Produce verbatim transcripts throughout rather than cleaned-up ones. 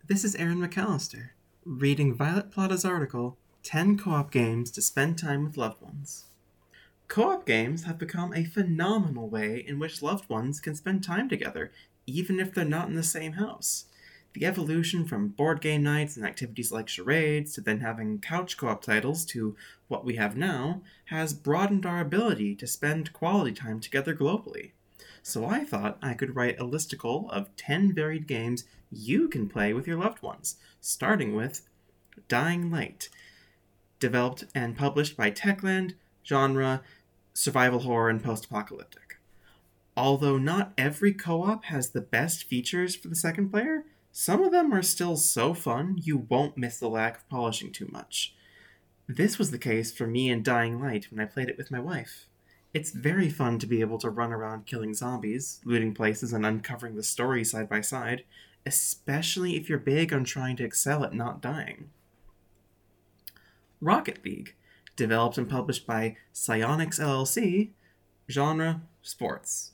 This is Aaron McAllister, reading Violet Plata's article, ten Co-op Games to Spend Time with Loved Ones. Co-op games have become a phenomenal way in which loved ones can spend time together, even if they're not in the same house. The evolution from board game nights and activities like charades to then having couch co-op titles to what we have now has broadened our ability to spend quality time together globally. So I thought I could write a listicle of ten varied games you can play with your loved ones, starting with Dying Light, developed and published by Techland, genre, survival horror, and post-apocalyptic. Although not every co-op has the best features for the second player, some of them are still so fun you won't miss the lack of polishing too much. This was the case for me in Dying Light when I played it with my wife. It's very fun to be able to run around killing zombies, looting places, and uncovering the story side by side, especially if you're big on trying to excel at not dying. Rocket League, developed and published by Psyonix L L C, genre, sports.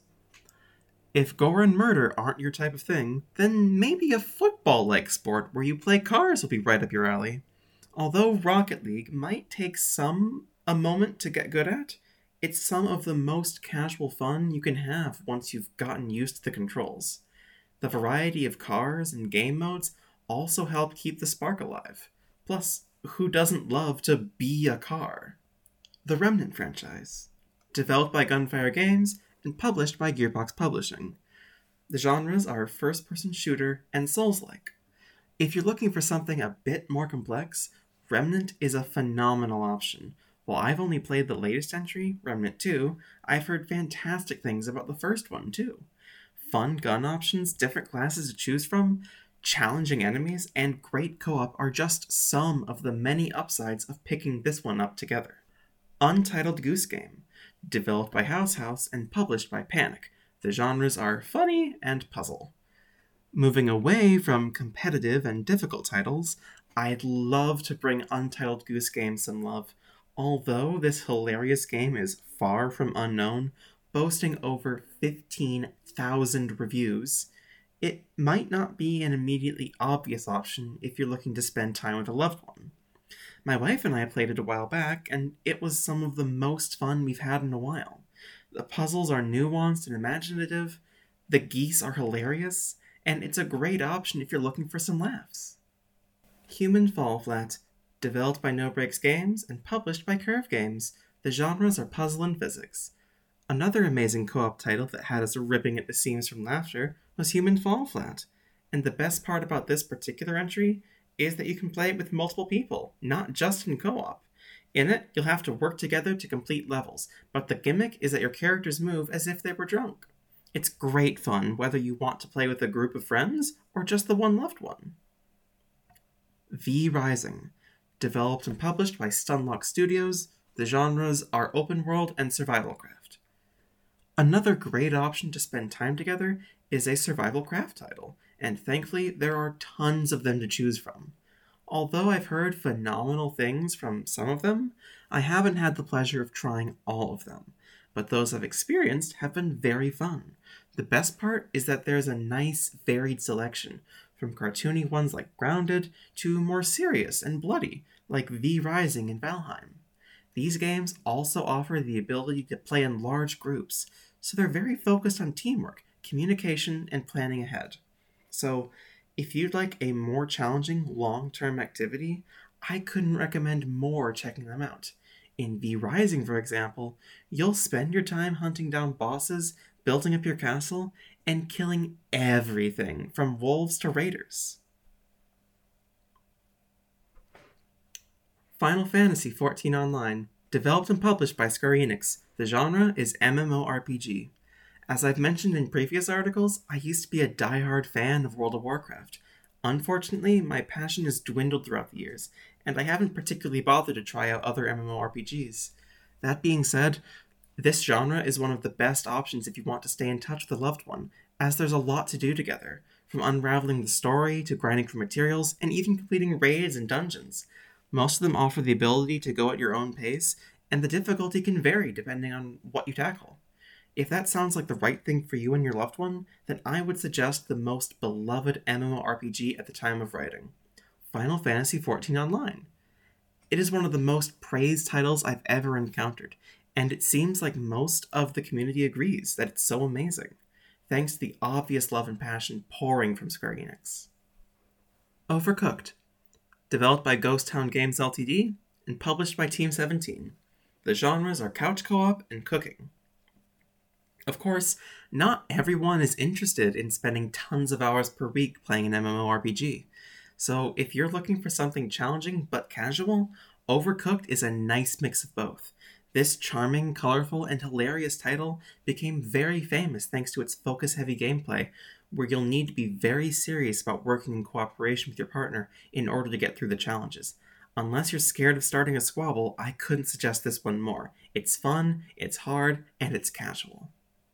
If gore and murder aren't your type of thing, then maybe a football-like sport where you play cars will be right up your alley. Although Rocket League might take some a moment to get good at, it's some of the most casual fun you can have once you've gotten used to the controls. The variety of cars and game modes also help keep the spark alive. Plus, who doesn't love to be a car? The Remnant franchise, developed by Gunfire Games and published by Gearbox Publishing. The genres are first-person shooter and Souls-like. If you're looking for something a bit more complex, Remnant is a phenomenal option. While I've only played the latest entry, Remnant two, I've heard fantastic things about the first one too. Fun gun options, different classes to choose from, challenging enemies, and great co-op are just some of the many upsides of picking this one up together. Untitled Goose Game, developed by House House and published by Panic. The genres are funny and puzzle. Moving away from competitive and difficult titles, I'd love to bring Untitled Goose Game some love. Although this hilarious game is far from unknown, boasting over fifteen thousand reviews, it might not be an immediately obvious option if you're looking to spend time with a loved one. My wife and I played it a while back, and it was some of the most fun we've had in a while. The puzzles are nuanced and imaginative, the geese are hilarious, and it's a great option if you're looking for some laughs. Human Fall Flat, developed by No Breaks Games and published by Curve Games. The genres are puzzle and physics. Another amazing co-op title that had us ripping at the seams from laughter was Human Fall Flat. And the best part about this particular entry is that you can play it with multiple people, not just in co-op. In it, you'll have to work together to complete levels, but the gimmick is that your characters move as if they were drunk. It's great fun whether you want to play with a group of friends or just the one loved one. V Rising, developed and published by Stunlock Studios. The genres are open world and survival craft. Another great option to spend time together is a survival craft title, and thankfully there are tons of them to choose from. Although I've heard phenomenal things from some of them, I haven't had the pleasure of trying all of them, but those I've experienced have been very fun. The best part is that there's a nice varied selection, from cartoony ones like Grounded to more serious and bloody, like V Rising and Valheim. These games also offer the ability to play in large groups, so they're very focused on teamwork, communication, and planning ahead. So, if you'd like a more challenging long-term activity, I couldn't recommend more checking them out. In V Rising, for example, you'll spend your time hunting down bosses, building up your castle, and killing everything from wolves to raiders. Final Fantasy fourteen Online, developed and published by Square Enix. The genre is MMORPG. As I've mentioned in previous articles, I used to be a die-hard fan of World of Warcraft. Unfortunately, my passion has dwindled throughout the years, and I haven't particularly bothered to try out other MMORPGs. That being said, this genre is one of the best options if you want to stay in touch with a loved one, as there's a lot to do together, from unraveling the story to grinding for materials, and even completing raids and dungeons. Most of them offer the ability to go at your own pace, and the difficulty can vary depending on what you tackle. If that sounds like the right thing for you and your loved one, then I would suggest the most beloved MMORPG at the time of writing, Final Fantasy fourteen Online. It is one of the most praised titles I've ever encountered, and it seems like most of the community agrees that it's so amazing, thanks to the obvious love and passion pouring from Square Enix. Overcooked, developed by Ghost Town Games Limited and published by Team seventeen. The genres are couch co-op and cooking. Of course, not everyone is interested in spending tons of hours per week playing an MMORPG. So if you're looking for something challenging but casual, Overcooked is a nice mix of both. This charming, colorful, and hilarious title became very famous thanks to its focus-heavy gameplay, where you'll need to be very serious about working in cooperation with your partner in order to get through the challenges. Unless you're scared of starting a squabble, I couldn't suggest this one more. It's fun, it's hard, and it's casual.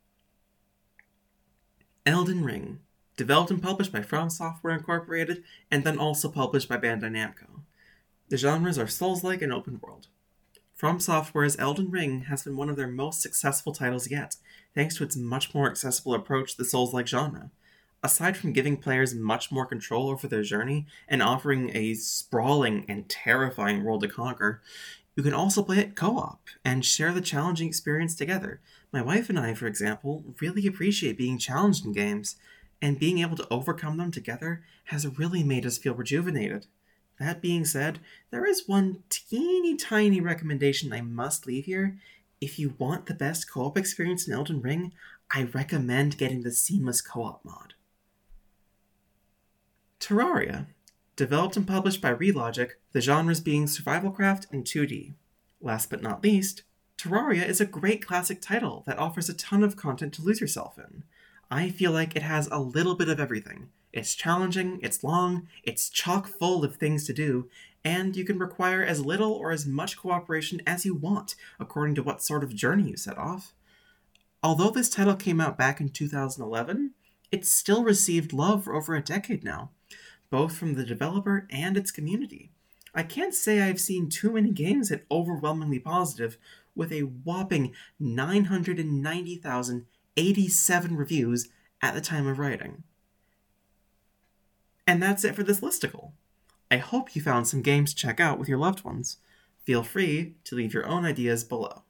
Elden Ring, developed and published by From Software Incorporated, and then also published by Bandai Namco. The genres are Souls-like and open world. From Software's Elden Ring has been one of their most successful titles yet, thanks to its much more accessible approach to the Souls-like genre. Aside from giving players much more control over their journey and offering a sprawling and terrifying world to conquer, you can also play it co-op and share the challenging experience together. My wife and I, for example, really appreciate being challenged in games, and being able to overcome them together has really made us feel rejuvenated. That being said, there is one teeny tiny recommendation I must leave here. If you want the best co-op experience in Elden Ring, I recommend getting the Seamless Co-op mod. Terraria, developed and published by Relogic, the genres being survival craft and two D. Last but not least, Terraria is a great classic title that offers a ton of content to lose yourself in. I feel like it has a little bit of everything. It's challenging, it's long, it's chock full of things to do, and you can require as little or as much cooperation as you want, according to what sort of journey you set off. Although this title came out back in two thousand eleven, it's still received love for over a decade now, both from the developer and its community. I can't say I've seen too many games hit overwhelmingly positive, with a whopping nine hundred ninety thousand eighty-seven reviews at the time of writing. And that's it for this listicle. I hope you found some games to check out with your loved ones. Feel free to leave your own ideas below.